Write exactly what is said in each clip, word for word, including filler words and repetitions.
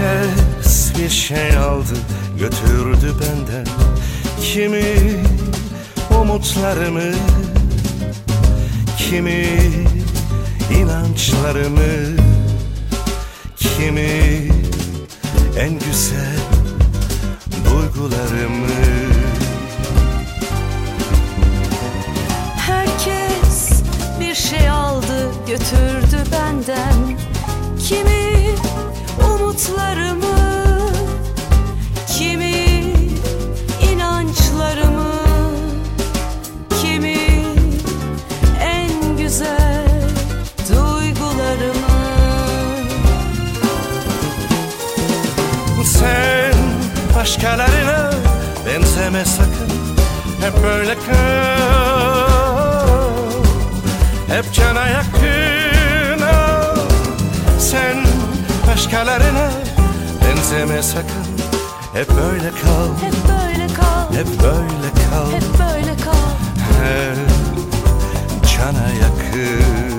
Herkes bir şey aldı, götürdü benden. Kimi umutlarımı, kimi inançlarımı, kimi en güzel duygularımı. Herkes bir şey aldı, götürdü benden. Kimi umutlarımı, kimi inançlarımı, kimi en güzel duygularımı. Sen başkalarına benzeme sakın, hep böyle kal, hep cana yakın ol. Sen başkalarına benzeme sakın, hep böyle kal, Hep böyle kal, hep böyle kal, hep böyle kal. hep cana yakın.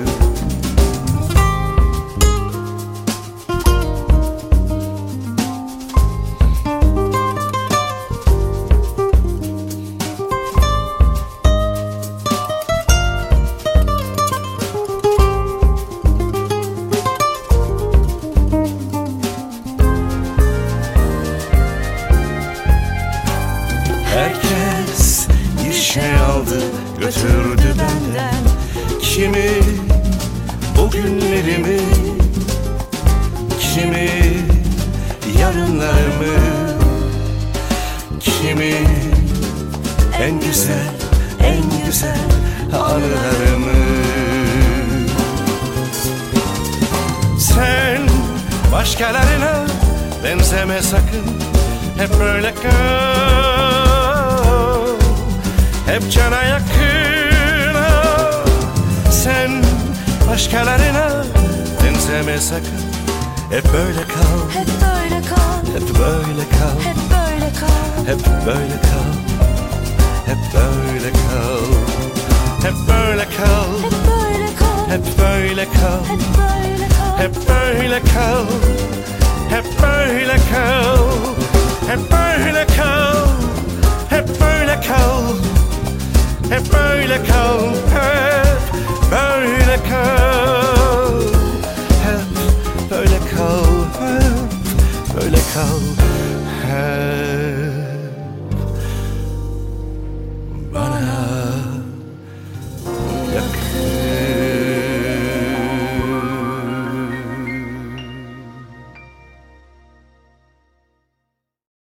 Herkes bir şey aldı, götürdü benden. Kimi bugünlerimi, kimi yarınlarımı, kimi en güzel, en güzel anılarımı. Sen başkalarına benzeme sakın, hep böyle kal, hep cana yakın ol. Sen başkalarına benzeme sakın, hep böyle kal, Hep böyle kal, hep böyle kal, hep böyle kal. hep böyle kal, hep böyle kal, hep böyle kal, Hep böyle kal, hep böyle kal, hep böyle kal. hep böyle kal, hep böyle kal, hep böyle kal, hep böyle kal, hep böyle kal, hep böyle kal, hep böyle kal, hep